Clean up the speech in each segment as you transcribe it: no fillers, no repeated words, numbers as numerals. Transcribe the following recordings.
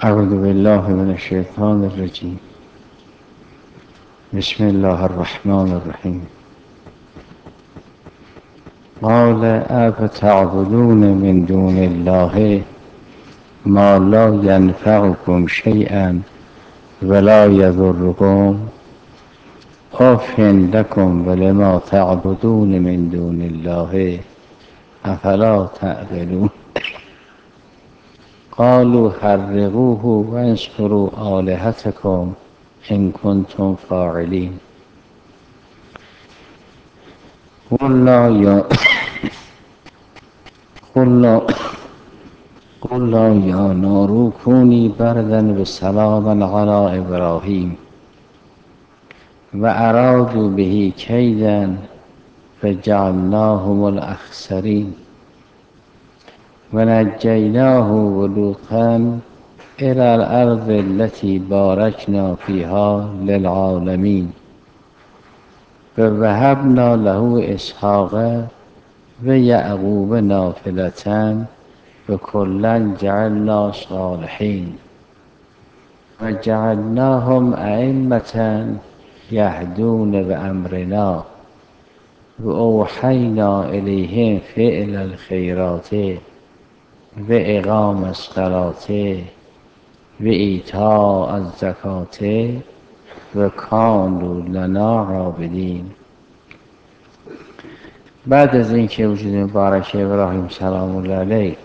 اعوذ بالله من الشیطان الرجیم. بسم الله الرحمن الرحیم. قال افتعبدون من دون الله ما لا ينفعكم شيئا ولا يضركم اف لكم ولما تعبدون من دون الله افلا تعقلون. قالوا حرقوه وانصروا آلهتكم إن كنتم فاعلين. قلنا يا نار كوني بردا وسلاما على إبراهيم وأرادوا به كيدا فجعلناهم الأخسرين ونجيناه ولوطا إلى الأرض التي باركنا فيها للعالمين ووهبنا له إسحاق ويعقوب نافلة وكلا جعلنا صالحين وجعلناهم أئمة يهدون بأمرنا وأوحينا إليهم فعل الخيرات وإقام الصلاة وإيتاء الزكاة وكانوا لنا عابدين. بعد از اینکه وجود مبارک ابراهیم سلام الله علیه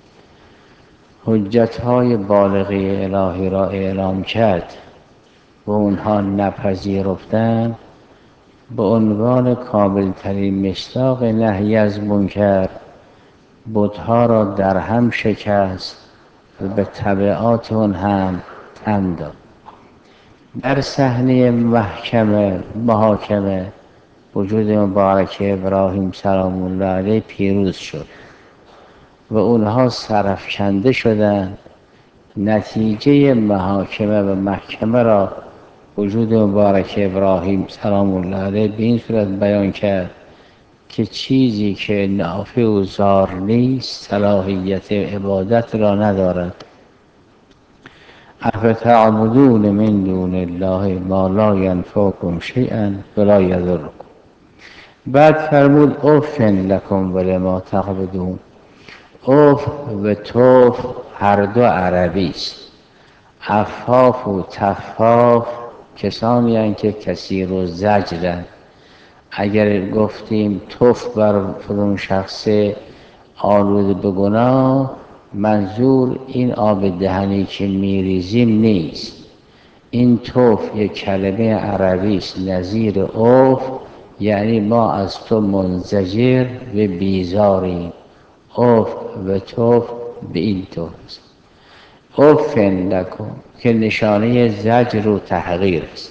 حجت‌های بالغه الهی را اعلام کرد و اونها نپذیرفتند، به عنوان کاملترین مصداق نهی از منکر بت‌ها را در هم شکست و به تبعات اون هم تن داد. در صحنه محاکمه وجود مبارک ابراهیم سلام الله علیه پیروز شد و اونها سرافکنده شدند. نتیجه محاکمه و محکمه را وجود مبارک ابراهیم سلام الله علیه به این صورت بیان کرد که چیزی که نافع و ضار نیست صلاحیت عبادت را ندارد. افتعبدون من دون الله ما لا ينفعكم شيئا ولا يضركم. بعد فرمود اف لکم ولما تعبدون. اف و توف هر دو عربی است. افاف و تفاف کسانی هستند که کثیر و زجرند. اگر گفتیم توف بر فلان شخص آلوده به گناه، منظور این آب دهنی که میریزیم نیست. این توف یک کلمه عربی است نظیر اوف، یعنی ما از تو منزجر و بیزاریم. اوف و توف به این طور است. اوف لکم که نشانه زجر و تحقیر است،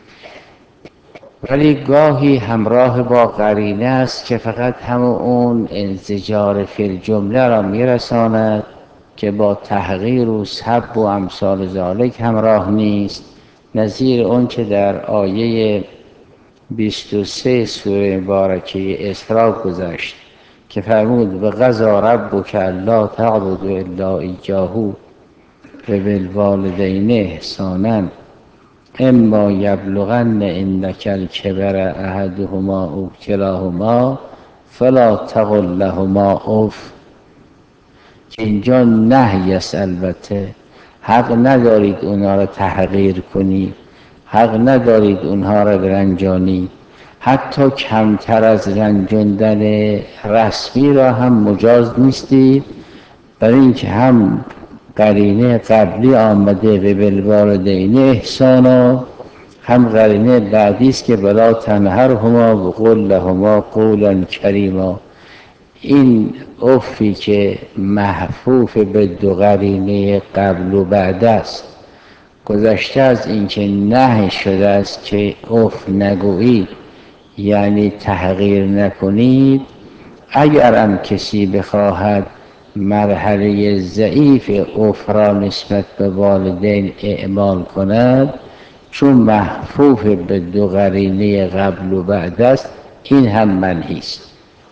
ولی گاهی همراه با قرینه است که فقط همون اون انزجار فی الجمله را میرساند که با تحقیر و سب و امثال ذالک همراه نیست. نظیر اون که در آیه 23 سوره مبارکه اسراء گذشت که فرمود و قضی ربک الا تعبدوا الا ایاه و بالوالدین احسانا اما یبلغن عندک الکبر احدهما او کلاهما فلا تقل لهما اف. که اینجا نهی است. البته حق ندارید اونها را تحقیر کنی، حق ندارید اونها را برنجانی، حتی کمتر از رنجاندن رسمی را هم مجاز نیستید، برای اینکه هم قرینه قبلی آمده به بالوالدین احسانا، هم قرینه بعدی است که بلا تنهرهما و قل لهما قولا کریما. این افی که محفوف به دو قرینه قبل و بعد است، گذشته از اینکه نهی شده است که اف نگویید، یعنی تحقیر نکنید. اگر هم کسی بخواهد مرحله ضعیف اف را نسبت به والدین اعمال کند، چون محفوف به دو قرینه قبل و بعد است، این هم منهی است.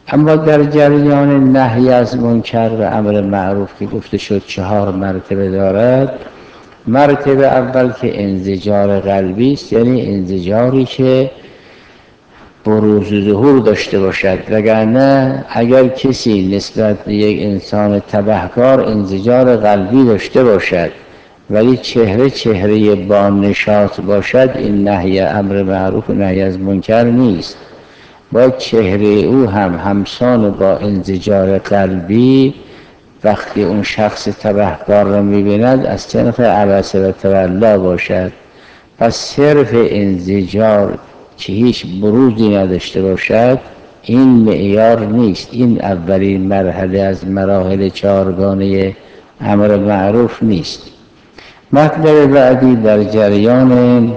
اما در جریان نهی از منکر و امر معروف که گفته شد 4 مرتبه دارد، مرتبه اول که انزجار قلبی است، یعنی انزجاری که بروز و ظهور داشته باشد، وگرنه اگر کسی نسبت به یک انسان تبهکار انزجار قلبی داشته باشد ولی چهره با نشاط باشد، این نهی امر معروف و نهی از منکر نیست. باید چهره او هم همسان با انزجار قلبی وقتی اون شخص تبهکار را می‌بیند از صنف عبس و تولا باشد. پس صرف انزجار که هیچ بروزی نداشته باشد این معیار نیست، این اولین مرحله از مراحل 4گانه امر معروف نیست. مطلب بعدی در جریان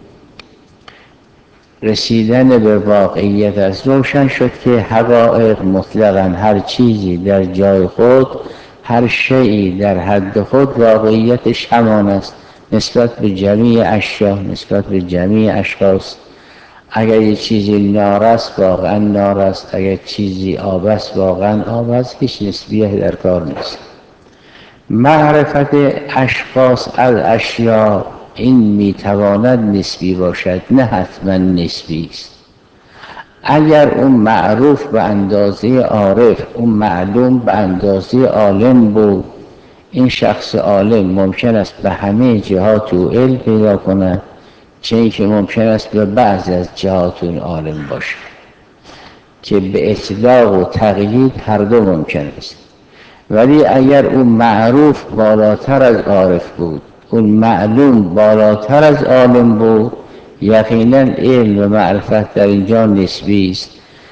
رسیدن به واقعیت است. روشن شد که حقایق مطلقاً هر چیزی در جای خود، هر شیئی در حد خود واقعیتش همان است نسبت به جمیع اشیا، نسبت به جمیع اشخاص. اگر یه چیزی نار است واقعا نار است، اگر چیزی آب است واقعا آب است، هیچ نسبیت در کار نیست. معرفت اشخاص از اشیا این میتواند نسبی باشد، نه حتما نسبی است. اگر اون معروف به اندازه عارف، اون معلوم به اندازه عالم بود، این شخص عالم ممکن است به همه جهات او علم پیدا کند، چه اینکه ممکن است به بعضی از جهات اون عالم باشه که به اطلاق و تقیید هر دو ممکن است. ولی اگر اون معروف بالاتر از عارف بود، اون معلوم بالاتر از عالم بود، یقینا علم و معرفت در اینجا نسبی است.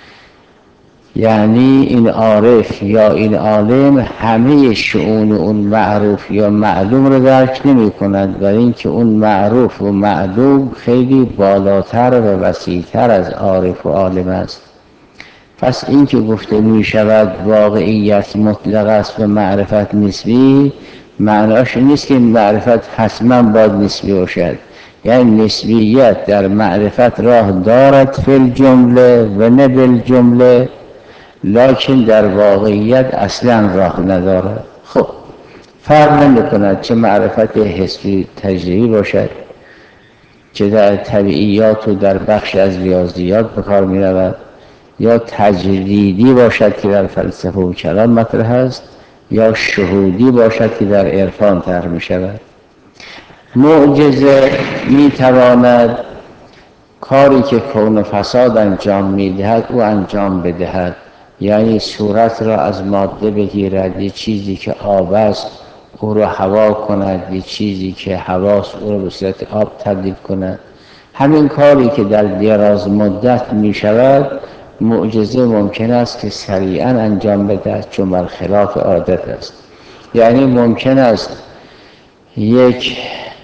یعنی این عارف یا این عالم همه شؤون اون معروف یا معلوم رو درک نمی کند، ولی اینکه اون معروف و معلوم خیلی بالاتر و وسیع‌تر از عارف و عالم است. پس این که گفته می شود واقعیت مطلق است و معرفت نسبی، معناش نیست که معرفت حتما باید نسبی باشد. یعنی نسبیت در معرفت راه دارد فی الجمله و نه بالجمله، لکن در واقعیت اصلا راه ندارد. خب فرق نمی‌کند چه معرفت حسی تجربی باشد، چه در طبیعیات و در بخش از ریاضیات به کار می‌رود، یا تجریدی باشد که در فلسفه و کلام مطرح است، یا شهودی باشد که در عرفان طرح می‌شود. معجزه می‌تواند کاری که کون و فساد انجام می‌دهد او انجام بدهد، یعنی صورت را از ماده بگیرد، یه چیزی که آب است او را هوا کند، یه چیزی که هواست او را به صورت آب تبدیل کند. همین کاری که در دراز مدت می شود، معجزه ممکن است که سریعا انجام بدهد چون برخلاف عادت است. یعنی ممکن است یک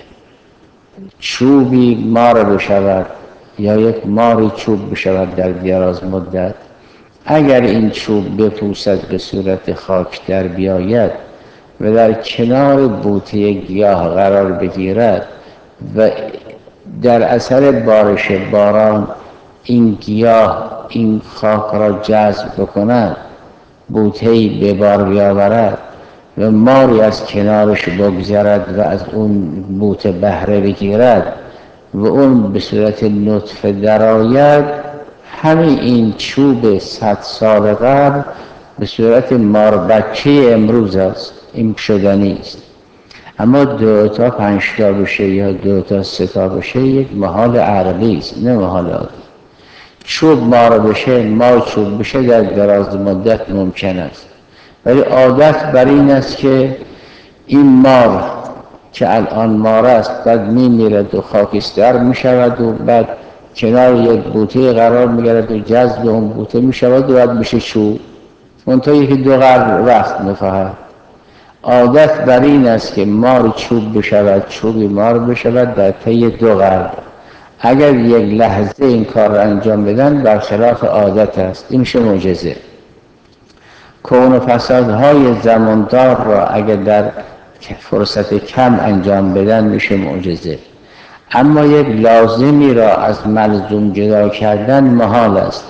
چوبی مار بشود یا یک ماری چوب بشود در دراز مدت. اگر این چوب بپوسد به صورت خاک در بیاید و در کنار بوته گیاه قرار بگیرد و در اثر بارش باران این گیاه این خاک را جذب بکند، بوته‌ای به بار بیاورد و ماری از کنارش بگذرد و از اون بوته بهره بگیرد و اون به صورت نطفه درآید، همین این چوب 100 سال قبل به صورت مار بچه امروز است، این شدنی است. اما 2 تا 5 تا بشه یا 2 تا 3 تا بشه یک محال عقلی است، نه محال عادی. چوب مار بشه، مار چوب بشه در دراز مدت ممکن است، ولی عادت بر این است که این مار که الان مار است بعد میمیرد و خاکستر میشود و بعد کنار یک بوته قرار میگیرد و جذب اون بوته میشود و بعد میشه چوب، منتها یکی 2 قرن وقت میخواهد. عادت بر این است که مار چوب بشود، چوبی مار بشود در طی 2 قرن. اگر یک لحظه این کار را انجام بدن برخلاف عادت است، این میشه معجزه. کون و فسادهای زماندار را اگر در فرصت کم انجام بدن میشه معجزه. اما یک لازمی را از ملزوم جدا کردن محال است.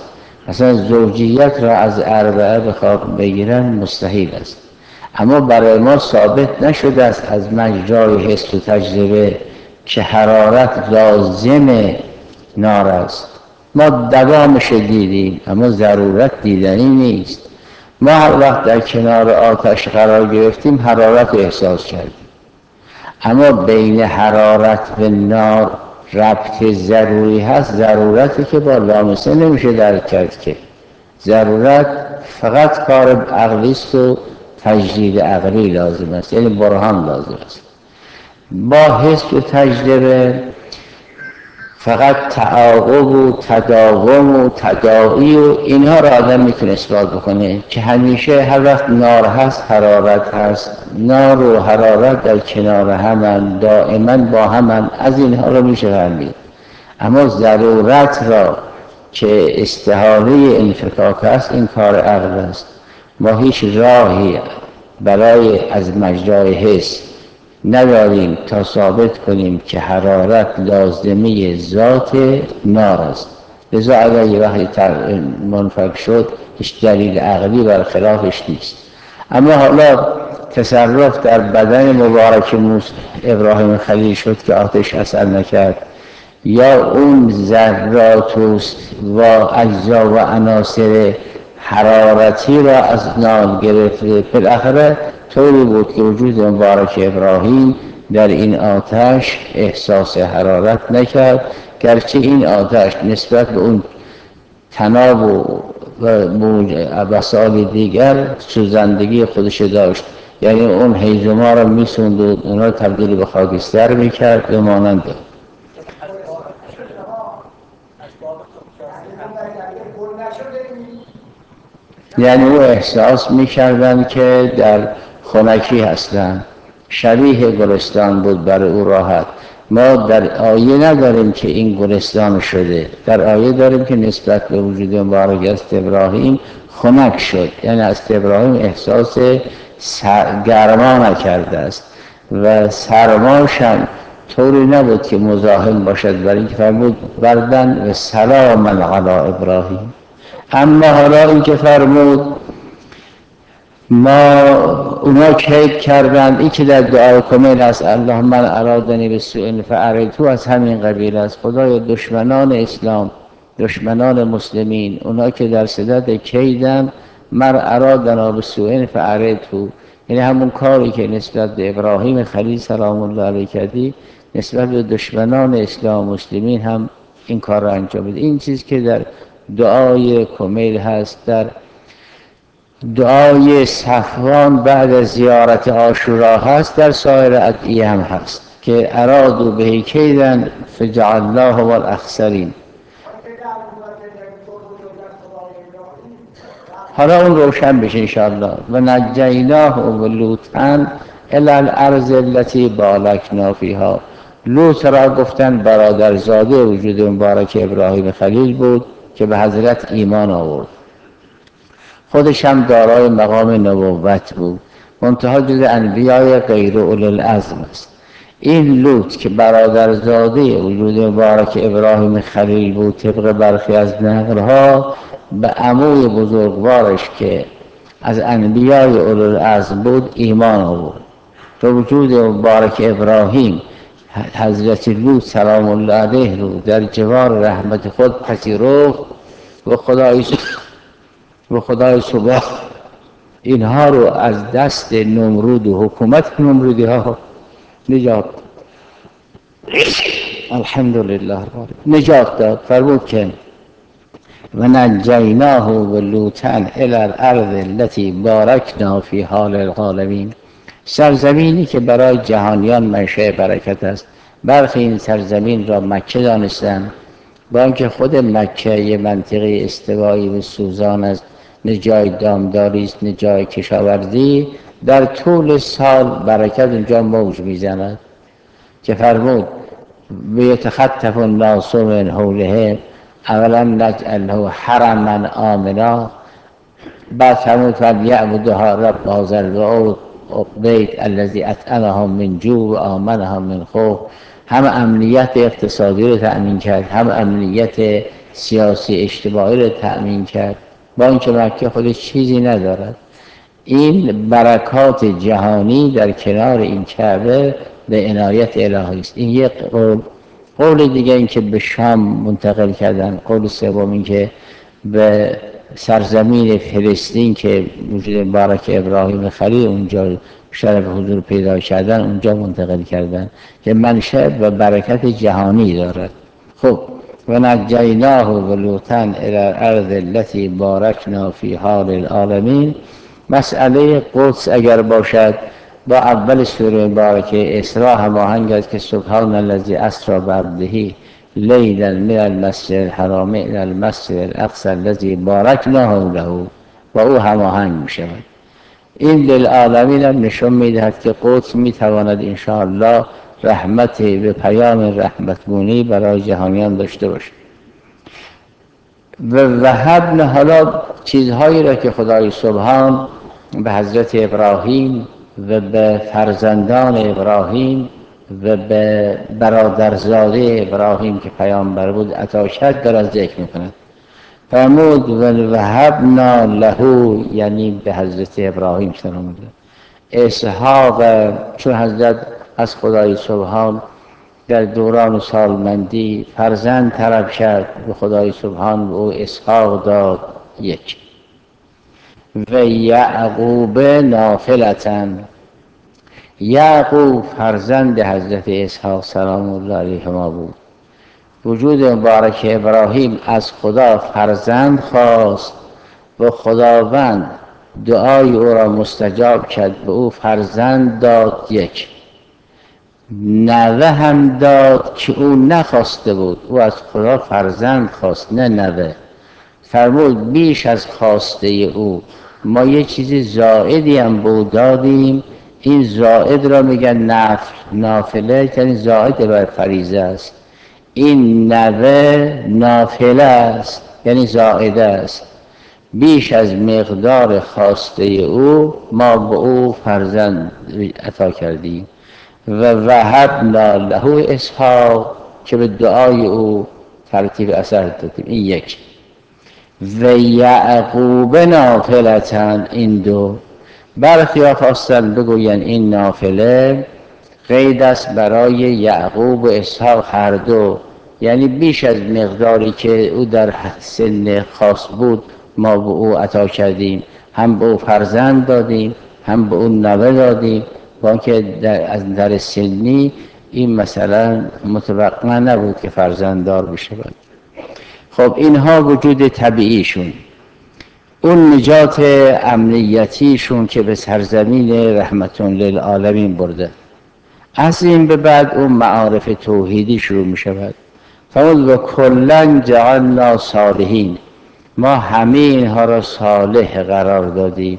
اصلا زوجیت را از اربعه بخواب بگیرن مستحیل است. اما برای ما ثابت نشده است از مجرای حس و تجربه که حرارت لازم نار است. ما دوامش دیدیم اما ضرورت دیدنی نیست. ما هر وقت در کنار آتش قرار گرفتیم حرارت رو احساس کردیم، اما بین حرارت و نار ربط ضروری هست. ضرورتی که با لامسه نمیشه درک کرد، که ضرورت فقط کار عقلی است و تجدید عقلی لازم است، یعنی برهان لازم است. با حس و تجربه فقط تعاقب و تداوم و تداعی و اینها را آدم میتونه اثبات بکنه که همیشه هر وقت نار هست حرارت هست. نار و حرارت در کنار همن، دائما با همن، از اینها را میشه فهمید. اما ضرورت را که استحاله انفکاک است، این کار عقل است. ما هیچ راهی برای از مجرای حس نداریم تا ثابت کنیم که حرارت لازمه ذات نار است. لذا اگر یه وقتی منفک شد هیچ دلیل عقلی بر خلافش نیست. اما حالا تصرف در بدن مبارک ابراهیم خلیل شد که آتش اثر نکرد، یا اون ذرات و اجزا و عناصر حرارتی را از نار گرفته. بالاخره طوری بود که وجود مبارک ابراهیم در این آتش احساس حرارت نکرد، گرچه این آتش نسبت به اون تناب و وسایل دیگر سوزندگی خودش داشت. یعنی اون هیزما را میسوند و اونا را تبدیل به خاکستر میکرد و مانند. یعنی او احساس میکردن که در خنکی هستن، شبیه گلستان بود برای او راحت. ما در آیه نداریم که این گلستان شده، در آیه داریم که نسبت به وجود مبارک است ابراهیم خنک شد، یعنی از ابراهیم احساس گرما نکرده است و سرماش هم طوری نبود که مزاحم باشد، برای اینکه فرمود بردن و سلام علی ابراهیم. اما حالا این که فرمود ما اونا کید کردند، این که در دعای کمیل است اللهم من ارادنی بسوء فاعرضه، از همین قبیل است. خدای دشمنان اسلام، دشمنان مسلمین، اونا که در صدد کیدن، مر ارادنا بسوء فاعرضه، یعنی همون کاری که نسبت به ابراهیم خلیل سلام الله علیه کردی نسبت به دشمنان اسلام مسلمین هم این کار را انجام بده. این چیز که در دعای کمیل هست، در دعای صفوان بعد از زیارت عاشورا هست، در سایر ادعیه هم هست که ارادوا به کیدن فجعلناه الاخسرین. حالا اون روشن بشه انشاءالله. و نجیناه و لوطا الی الارض التي بارکنا فیها. لوط را گفتن برادرزاده وجود مبارک ابراهیم خلیل بود که به حضرت ایمان آورد، خودش هم دارای مقام نبوت بود، منتها جز انبیای غیر اولی العزم است. این لوط که برادرزاده وجود مبارک ابراهیم خلیل بود، طبق برخی از نقلها به عموی بزرگوارش که از انبیای اولی العزم بود ایمان آورد. تو وجود مبارک ابراهیم حضرت لوط سلام الله علیه رو در جوار رحمت خود پذیرفت و خدای سبحان اینها رو از دست نمرود و حکومت نمرودی ها نجات الحمدلله نجات داد. فرمود که و نجیناه و لوطا الی الارض التي بارکنا فیها للعالمین. سرزمینی که برای جهانیان منشأ برکت است. برخی این سرزمین را مکه دانستند، با اینکه خود مکه یه منطقه استوایی و سوزان است، نه جای دامداری است نه جای کشاورزی، در طول سال برکت اونجا موج میزند که فرمود بیتخطف الناس من حوله اولا نجعله حرما آمنا، بعد فرمود فلیعبدوا رب هذا البیت الذی اطعمهم من جوع و آمنهم من خوف. هم امنیت اقتصادی رو تأمین کرد، هم امنیت سیاسی اجتماعی رو تأمین کرد، با اینکه مکه خودش چیزی ندارد. این برکات جهانی در کنار این کعبه به عنایت الهی است. این یک قول. قول دیگه این که به شام منتقل کردن. قول سوم این که به سرزمین فلسطین که وجود مبارک ابراهیم خلیل اونجا شرف حضور پیدا کردن، اونجا منتقل کردن که منشأ و برکت جهانی دارد. خب و نجیناه و لوطا الی الارض التي بارکنا فیها للعالمین. مسئله قدس اگر باشد با اول سوره مبارکه اسراء هماهنگ است که سبحان الذی اسری بعبده لیلا من المسجد الحرام الی المسجد الاقصی الذی بارکنا له، با او هماهنگ می شود. این للعالمین هم نشان می دهد که قدس می تواند انشاءالله رحمت به پیام رحمتگونی برای جهانیان داشته باشد. و وهبنا، حالا چیزهایی را که خدای سبحان به حضرت ابراهیم و به فرزندان ابراهیم و به برادرزاده ابراهیم که پیامبر بود عطا کرد دارد ذکر میکند. فرمود و وهبنا له، یعنی به حضرت ابراهیم سلام اسحاق، چون حضرت از خدای سبحان در دوران سالمندی فرزند طلب کرد، به خدای سبحان به او اسحاق داد یک. و یعقوب نافلة، یعقوب فرزند حضرت اسحاق سلام الله علیهما بود. وجود مبارک ابراهیم از خدا فرزند خواست و خداوند دعای او را مستجاب کرد، به او فرزند داد یک. نوه هم داد که او نخواسته بود، او از خدا فرزند خواست نه نوه. فرمود بیش از خواسته او ما یه چیزی زائدی هم بود دادیم. این زائد را میگن نفل، نافله یعنی زائد بر فریضه است. این نوه نافله است یعنی زائده است. بیش از مقدار خواسته او ما به او فرزند عطا کردیم. و وهبنا له اسحاق، که به دعای او ترتیب اثر دادیم. این یک. و یعقوب نافلة، این دو. برخی ها خواستن بگوین این نافله قید است برای یعقوب و اسحاق هر دو، یعنی بیش از مقداری که او در سن خاص بود ما به او عطا کردیم، هم به او فرزند دادیم هم به او نوه دادیم، با اینکه از نظر سنی این مثلا متوقع نبود که فرزنددار بشود. خب اینها وجود طبیعیشون. اون نجات امنیتیشون که به سرزمین رحمتون للعالمین برده. از این به بعد اون معارف توحیدی شروع می شود. فرمود و کلاً جعلنا صالحین، ما همه اینها را صالح قرار دادیم.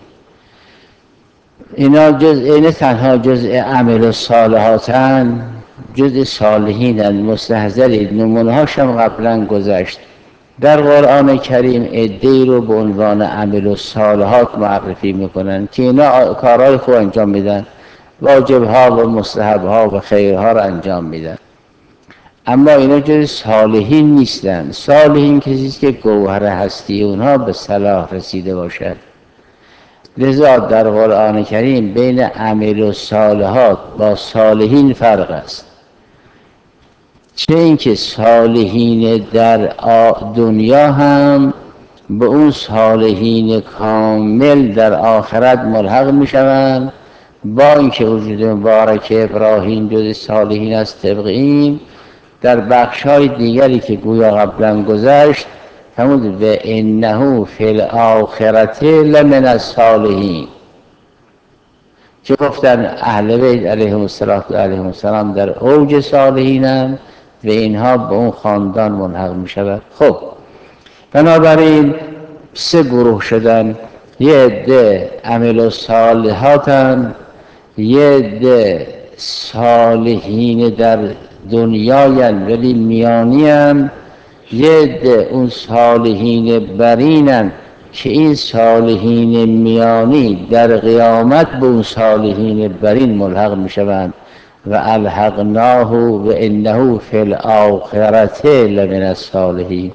اینا نه تنها جزء عمل الصالحاتن، جزء صالحینن. مستحضرید نمونه هاشم قبلا گذشت. در قرآن کریم عده‌ای رو به عنوان عمل الصالحات معرفی میکنن که اینا کارهای خوب انجام میدن، واجبها و مستحبها و خیرها را انجام میدن، اما اینا جز صالحین نیستن. صالحین کسیست که گوهر هستی اونها به صلاح رسیده باشد. لذا در قرآن کریم بین عمل الصالحات با صالحین فرق است. چه اینکه صالحین در دنیا هم به اون صالحین کامل در آخرت ملحق می شوند، با اینکه وجود مبارک ابراهیم جز صالحین است طبق این. در بخش‌های دیگری که گویا قبلا گذشت فرمود و انه فی الاخرة لمن الصالحین، که گفتن اهل بیت علیهم السلام در اوج صالحینند و اینها به اون خاندان ملحق می شود. خب بنابراین سه گروه شدن. یه عده عمل الصالحاتن، یه عده صالحین در دنیاین ولی میانیان، یه عده اون صالحین برینن که این صالحین میانی در قیامت به اون صالحین برین ملحق می شوند. و الحقناه و انه فی الاخرة لمن الصالحین.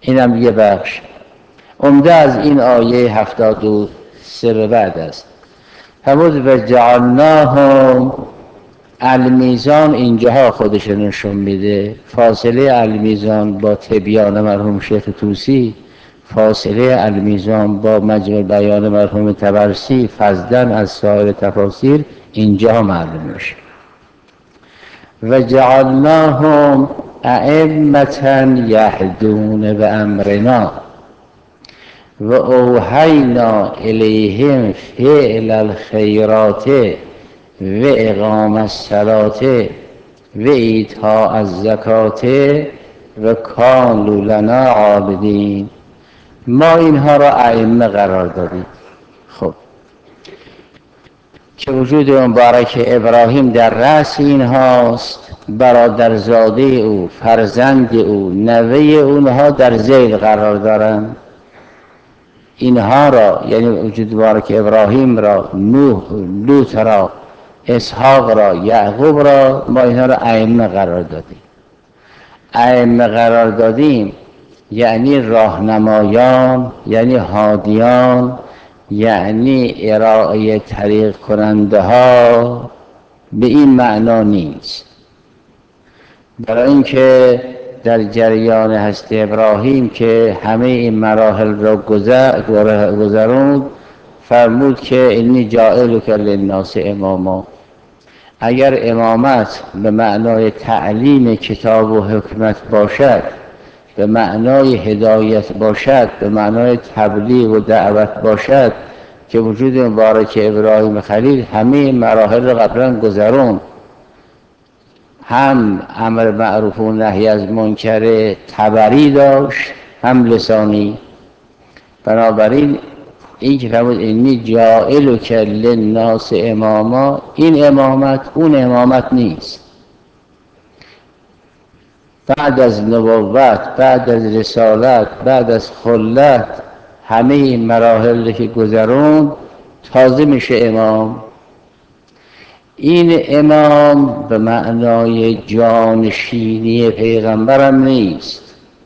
اینم یه بخش. عمده از این آیه 73 به بعد است. فرمود و جعلناهم، المیزان اینجاها خودش نشون میده، فاصله المیزان با تبیان مرحوم شیخ طوسی، فاصله المیزان با مجموع بیان مرحوم طبرسی فضلا از سایر تفاسیر اینجا معلوم میشه. و جعلناهم ائمة یهدون بامرنا و اوحینا الیهم فعل الخیرات و اقام الصلاة و ایتاء الزکات و کانوا لنا عابدین. ما اینها را ائمه قرار دادیم. خب که وجود مبارک ابراهیم در رأس اینهاست، برادرزاده او، فرزند او، نوه اونها در ذیل قرار دارند. اینها را یعنی وجود مبارک ابراهیم را، نوح، لوط را، اسحاق را، یعقوب را، ما اینها را ائمه قرار دادیم. ائمه قرار دادیم یعنی راهنمایان، یعنی هادیان، یعنی ارائه طریق کننده ها، به این معنا نیست. برای اینکه در جریان هستی ابراهیم که همه این مراحل را گذروند، فرمود که انی جاعلک للناس اماما. اگر امامت به معنای تعلیم کتاب و حکمت باشد، به معنای هدایت باشد، به معنای تبلیغ و دعوت باشد، که وجود مبارک ابراهیم خلیل همه مراحل را قبلا گذرون، هم امر معروف و نهی از منکر تبری داشت، هم لسانی. بنابراین این که فرمود انی جاعلک للناس اماما، این امامت اون امامت نیست. بعد از نبوت، بعد از رسالت، بعد از خلت، همه این مراحل که گذرون تازه میشه امام. این امام به معنای جانشینی پیغمبرم نیست.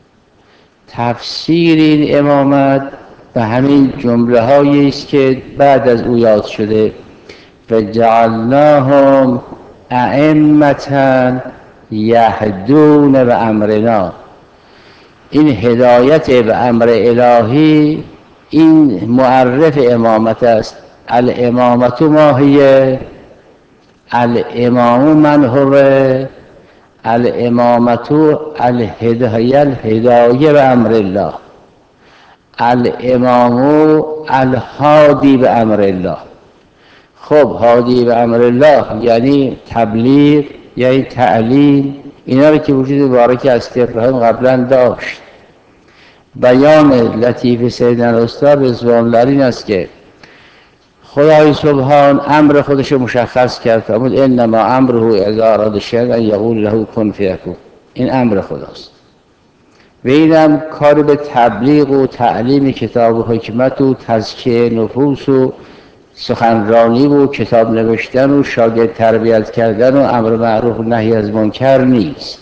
تفسیر این امامت به همین جمله هایی است که بعد از او یاد شده. و جعلناهم ائمة یهدون بامرنا. این هدایت به امر الهی، این معرف امامت است. الامامت ما هی؟ الامام من هو؟ الامامت الهدایه به امر الله، الامام الهادی به امر الله. خب هادی به امر الله یعنی تبلیغ، یعنی تعلیم، اینا رو که وجود مبارک هستی ابراهیم قبلا داشت. بیان لطیف سیدنا الاستاد رضوان الله این است که خدای سبحان امر خودش رو مشخص کرد، فرمود انما امره اذا اراد شیئا ان یقول له کن فیکون. این امر خداست و اینم کار به تبلیغ و تعلیم کتاب و حکمت و تزکیه نفوس و سخنرانی و کتاب نوشتن و شاگرد تربیت کردن و امر معروف و نهی از منکر نیست.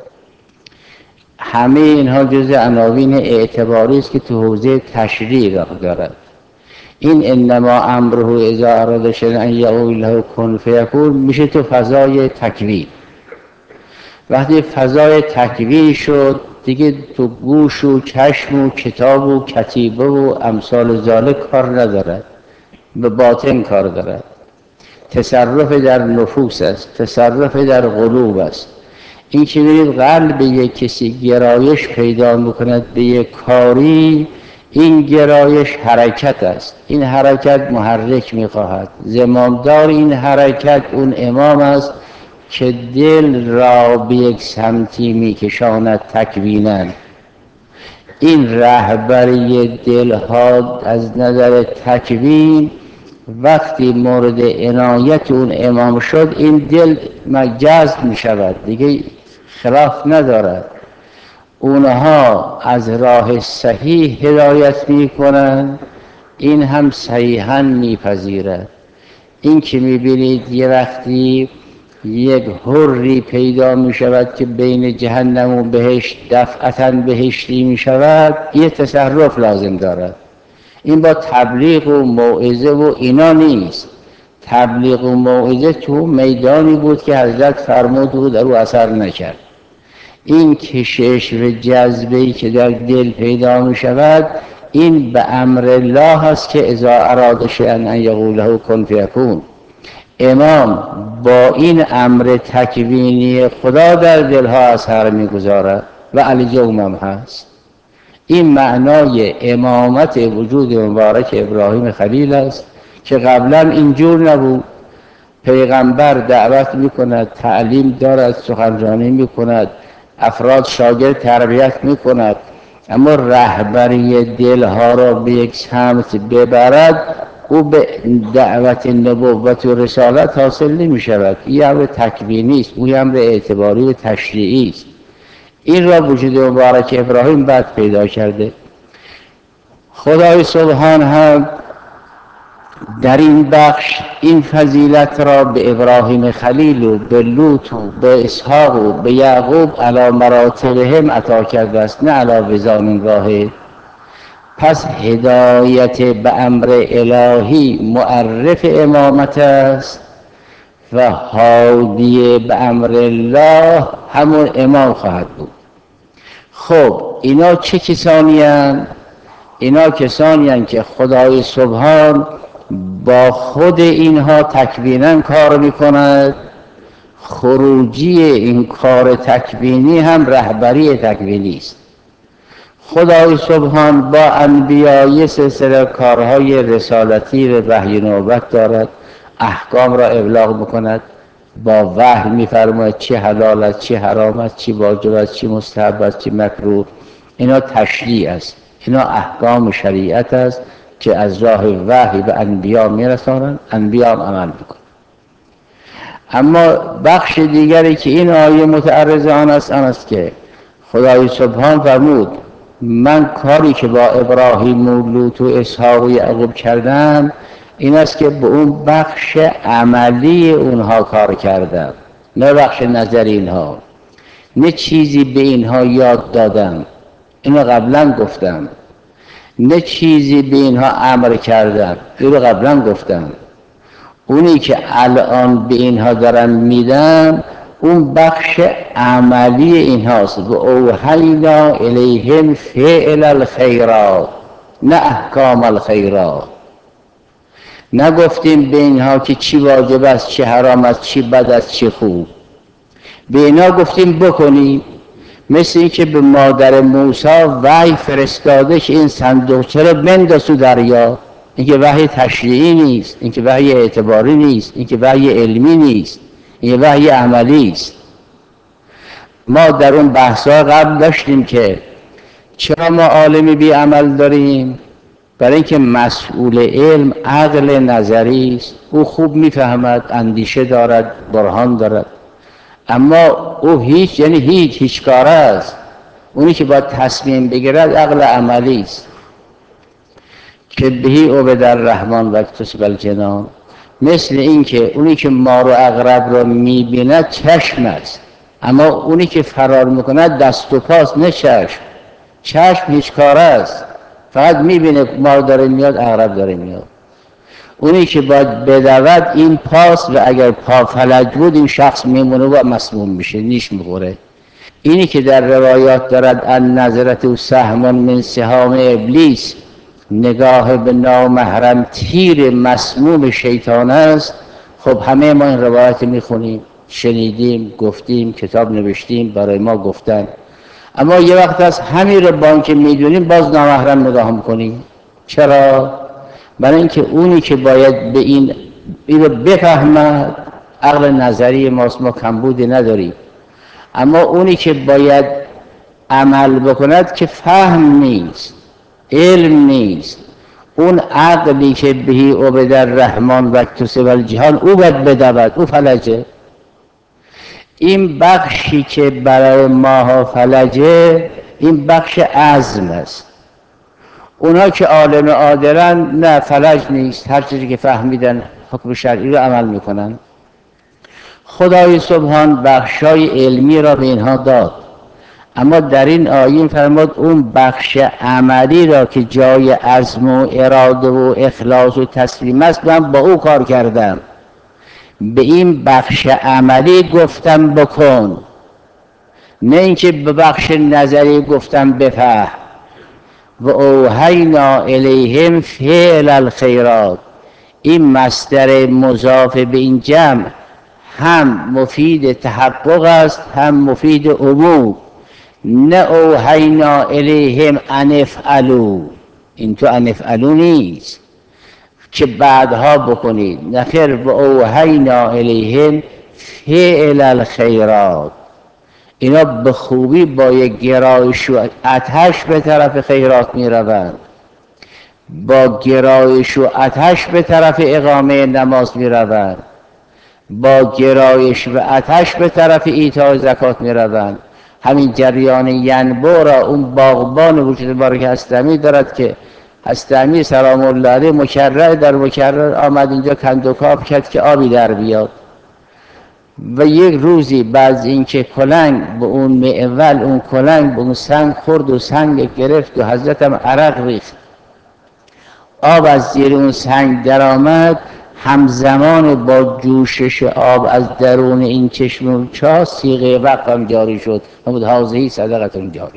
همه اینها جزء عناوین اعتباری است که تو حوزه تشریع راه دارد. این انما امره اذا اراد شیئا ان یقول له کن فیکون میشه تو فضای تکوین. وقتی فضای تکوین شد دیگه تو گوش و چشم و کتاب و کتیبه و امثال ذالک کار ندارد، به باطن کار دارد. تصرف در نفوس است، تصرف در قلوب است. این که برید قلب یک کسی گرایش پیدا میکند به یک کاری، این گرایش حرکت است. این حرکت محرک میخواهد. زمامدار این حرکت اون امام است که دل را به یک سمتی میکشاند تکویناً. این رهبری دلها از نظر تکوین وقتی مورد عنایت اون امام شد، این دل جذب می شود، دیگه خلاف ندارد. اونها از راه صحیح هدایت می کنند، این هم صحیحاً می پذیرد. این که می بینید یه وقتی یک حری پیدا می شود که بین جهنم و بهشت دفعتاً بهشتی می شود، یه تصرف لازم دارد. این با تبلیغ و موعظه و اینا نیست. تبلیغ و موعظه تو میدانی بود که حضرت فرمود و در او اثر نکرد. این کشش و جذبه‌ای که در دل پیدا می شود، این به امر الله است که اذا اراد شیئا ان یقول له کن فیکون. امام با این امر تکوینی خدا در دلها اثر میگذارد و علیجوم هم هست. این معنای امامت وجود مبارک ابراهیم خلیل است که قبلا اینجور نبود. پیغمبر دعوت میکند، تعلیم دارد، سخنرانی میکند، افراد شاگرد تربیت میکند، اما رهبری دلها را به یک سمت ببرد، او به دعوت نبوت و رسالت حاصل نمی شود. این امر تکوینی است، او امر اعتباری و تشریعی است. این را وجود مبارک ابراهیم بعد پیدا کرده. خدای سبحان هم در این بخش این فضیلت را به ابراهیم خلیل و به لوط و به اسحاق و به یعقوب علی مراتبهم عطا کرده است، نه علی وزان واحد. پس هدایت به امر الهی معرف امامت است و هادی به امر الله همون امام خواهد بود. خب اینا چه کسانی هستند؟ اینا کسانی هستند که خدای سبحان با خود اینها تکوینا کار میکند. خروجی این کار تکوینی هم رهبری تکوینی است. خدای سبحان با انبیای سلسله کارهای رسالتی و وحی نوبت دارد، احکام را ابلاغ میکند، با وحی میفرماید چی حلال است، چی حرام است، چی واجب است، چی مستحب است، چی مکروه. اینا تشریع است، اینا احکام شریعت است که از راه وحی به انبیا میرسانند، انبیا هم عمل میکنند. اما بخش دیگری که این آیه متعرض آن است که خدای سبحان فرمود من کاری که با ابراهیم و لوط و اسحاق و یعقوب کردم این است که به اون بخش عملی اونها کار کردم، نه بخش نظری اینها. نه چیزی به اینها یاد دادم، اینو قبلا گفتم. نه چیزی به اینها امر کردم، اینو قبلا گفتم. اونی که الان به اینها دارم میدم اون بخش عملی اینهاست. و اوحینا الیهم فعل الخیرات، نه احکام الخیرات. نگفتیم به اینها که چی واجب است، چی حرام است، چی بد است، چی خوب. به اینها گفتیم بکنیم. مثل این که به مادر موسی وحی فرستاده که این صندوقچه رو بنداز تو دریا. این که وحی تشریعی نیست، این که وحی اعتباری نیست، این که وحی علمی نیست، این وحی عملی است. ما در اون بحث‌ها قبل داشتیم که چرا ما عالمی بی عمل داریم؟ برای اینکه مسئول علم عقل نظری است. او خوب میفهمد، اندیشه دارد، برهان دارد، اما او هیچ کاره است. اونی که باید تصمیم بگیرد عقل عملی است که بهی عبد الرحمن و اکتسب الجنان. مثل این که اونی که مار و عقرب را میبیند چشم است، اما اونی که فرار میکند دست و پاست، نه چشم. چشم هیچ کاره است، فقط میبینه مار داره میاد، عقرب داره میاد. اونی که باید بدود این پاست و اگر پا فلج بود این شخص میمونه و مسموم میشه، نیش میخوره. اینی که در روایات دارد ان نظرت و سهم من سهام ابلیس، نگاه به نامحرم تیر مسموم شیطان است. خب همه ما این روایت میخونیم، شنیدیم، گفتیم، کتاب نوشتیم، برای ما گفتن، اما یه وقت از همین رو بان که میدونیم باز نامحرم نگاه میکنیم. چرا؟ برای اینکه اونی که باید به این رو بفهمد عقل نظری ماست، ما کمبودی نداریم، اما اونی که باید عمل بکند که فهم نیست، علم نیست. اون عقلی که بهی عبد الرحمن و اکتسب الجهان او باید بدود، او فلجه. این بخشی که برای ماها فلجه این بخش عزم است. اونا که عالم عادلن نه فلج نیست، هر چیزی که فهمیدن حکم شرعی رو عمل میکنن. خدای سبحان بخشای علمی را به اینها داد، اما در این آیه فرمود اون بخش عملی را که جای عزم و اراده و اخلاص و تسلیم است من با او کار کردم، به این بخش عملی گفتم بکن، نه اینکه به بخش نظری گفتم بفهم. و اوحینا الیهم فعل الخیرات، این مصدر مضاف به این جمع هم مفید تحقق است هم مفید عموم. نه اوحینا الیهم ان افعلوا، این تو ان افعلوا نیست که بعدها بکنید، نخیر و اوحینا الیهم فعل الخیرات، اینا به خوبی با یک گرایش و آتش به طرف خیرات می روند، با گرایش و آتش به طرف اقامه نماز می روند، با گرایش و آتش به طرف ایتاء زکات می روند. همین جریان ینبوع را اون باغبان وجود بارک هستمی دارد که هستمی سلام الله علیه مکرر در مکرر آمد اینجا کندوکاو کرد که آبی در بیاد، و یک روزی بعد اینکه کلنگ به اون معول، اون کلنگ به اون سنگ خورد و سنگ گرفت و حضرت هم عرق ریخت، آب از زیر اون سنگ در آمد، همزمان با جوشش آب از درون این چشم و چاه صیغه وقت هم جاری شد، همون هازهی صدقتون جاری.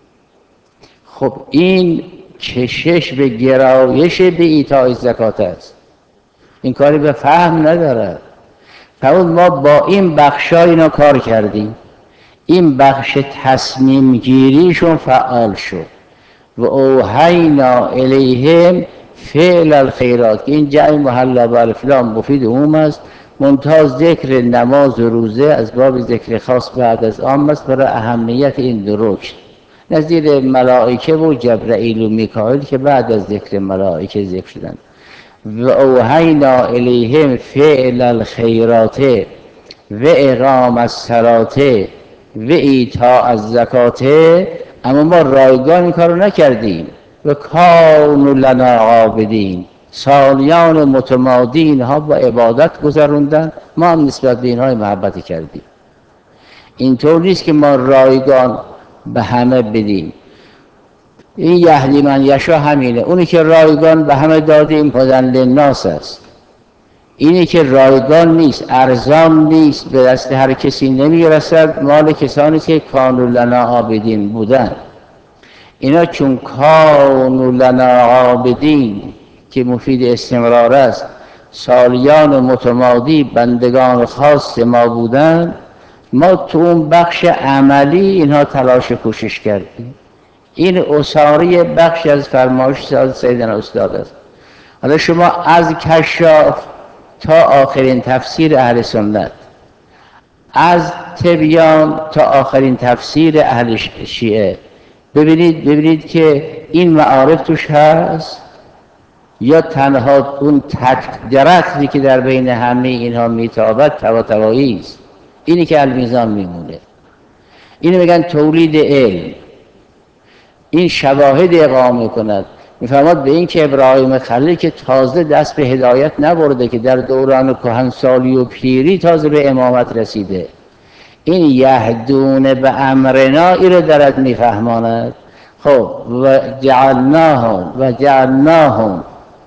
خب این کشش به گرایش به ایتاء زکات است، این کاری به فهم ندارد. فرمود ما با این بخشا اینا کار کردیم، این بخش تصمیم گیریشون فعال شد. و اوحینا الیهم فعل الخیرات، که این جمع محلا بالف لام مفید عموم است، منتها ذکر نماز و روزه از باب ذکر خاص بعد از عام است برای اهمیت این دو رکن، نظیر ملائکه و جبرائیل و میکائیل که بعد از ذکر ملائکه ذکر شدند. و اوحینا الیهم فعل الخیرات و اقام الصلاة و ایتاء الزکات، اما ما رایگان این کارو نکردیم. و کانوا لنا عابدین، سالیان متمادی اینها با عبادت گذروندن، ما هم نسبت به اینها محبت کردیم. اینطور نیست که ما رایگان به همه بدیم. این یهدی من یشاء همینه، اونی که رایگان به همه دادیم هدی للناس است. اینی که رایگان نیست، ارزان نیست، به دست هر کسی نمیرسد، مال کسانی که کانوا لنا عابدین بودن. اینا چون کانوا لنا عابدین که مفید استمرار است، سالیان متمادی بندگان خاص ما بودن، ما تو اون بخش عملی اینها تلاش کوشش کردیم. این اصاری بخش از فرمایش سیدنا استاد است. حالا شما از کشاف تا آخرین تفسیر اهل سنت، از تبیان تا آخرین تفسیر اهل شیعه، ببینید که این معارف توش هست یا تنها اون تک درختی که در بین همه اینها میتابد طباطبایی است. اینی که المیزان میمونه، اینو میگن تولید علم. این شواهد اقامه کند. میفرماد به این که ابراهیم خلیل که تازه دست به هدایت نبرده، که در دوران کهنسالی و پیری تازه به امامت رسیده، این یهدون به امرنا ای رو دارد میفهماند. خب و جعلناهم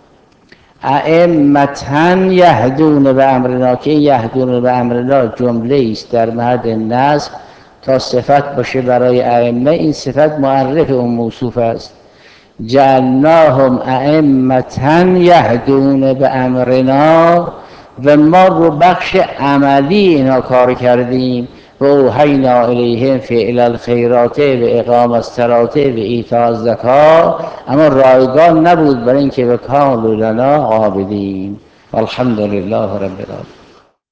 ائمة یهدون به امرنا، که یهدون به امرنا جمله است در مهد نصب تا صفت باشه برای ائمه، این صفت معرف اون موصوف است. جعلناهم ائمة یهدون به امرنا، و ما رو بخش عملی اینا کار کردیم. و اوحینا الیهم فعل الخیرات و اقام الصلاة و ایتاء الزکات، اما رایگان نبود برای اینکه و کانوا لنا عابدین. والحمد لله رب العالمین.